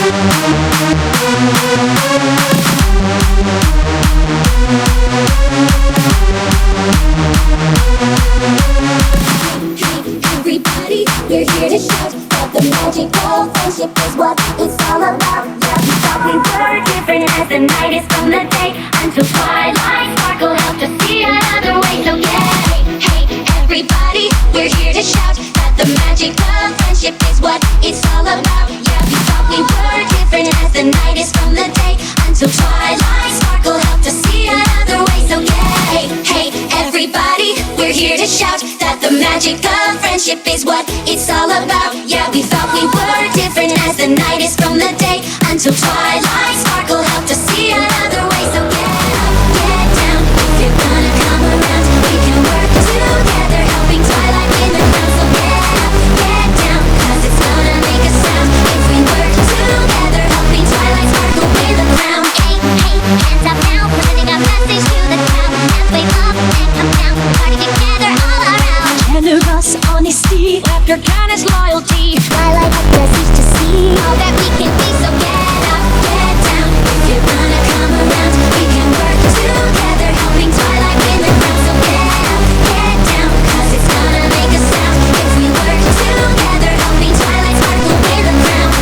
Everybody, we're here to shout that the magical friendship is what it's all about. Yeah, we thought we were different as the night is from the day until twilight sparkle helped us see another way. So yeah, hey, everybody, we're here to shout that the magical friendship is what it's all about. Yeah, we thought we were different as the night is from the day until twilight sparkle helped us see another way. So yeah, hey, everybody, we're here to shout that the magic of friendship is what it's all about. Yeah, we thought we were different as the night is from the day until twilight sparkle helped us see another way. So get up, get down, if you're gonna come around, we can work together, helping twilight win the crown. So get up, get down, cause it's gonna make a sound if we work together, helping twilight sparkle win the crown. Hey, hands up now, sending a message to the crowd. Hands wave up and come down, party together all around. Generous honesty, laughter, kindness, loyalty. Twilight helped us each to see All that we can be, so get up, get down. If you're gonna come around, we can work together, helping twilight win the crown. So get up, get down, cause it's gonna make a sound if we work together, helping twilight sparkle win the crown.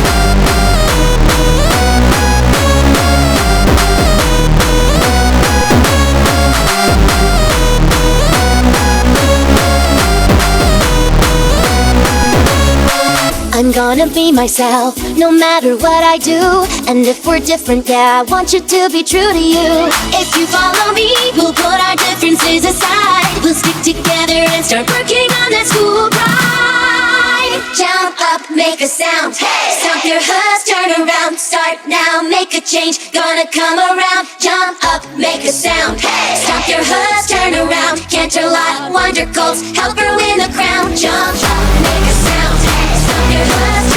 I'm gonna be myself, no matter what I do. And if we're different, yeah, I want you to be true to you. If you follow me, we'll put our differences aside. We'll stick together and start working on that school pride. Jump up, make a sound. Hey! Stomp your hooves, turn around. Start now, make a change. Gonna come around. Jump up, make a sound. Hey! Stomp your hooves, turn around. Canterlot, Wonder Colts, help her win the crown. Jump up, make a sound. Hey! Stomp your hooves,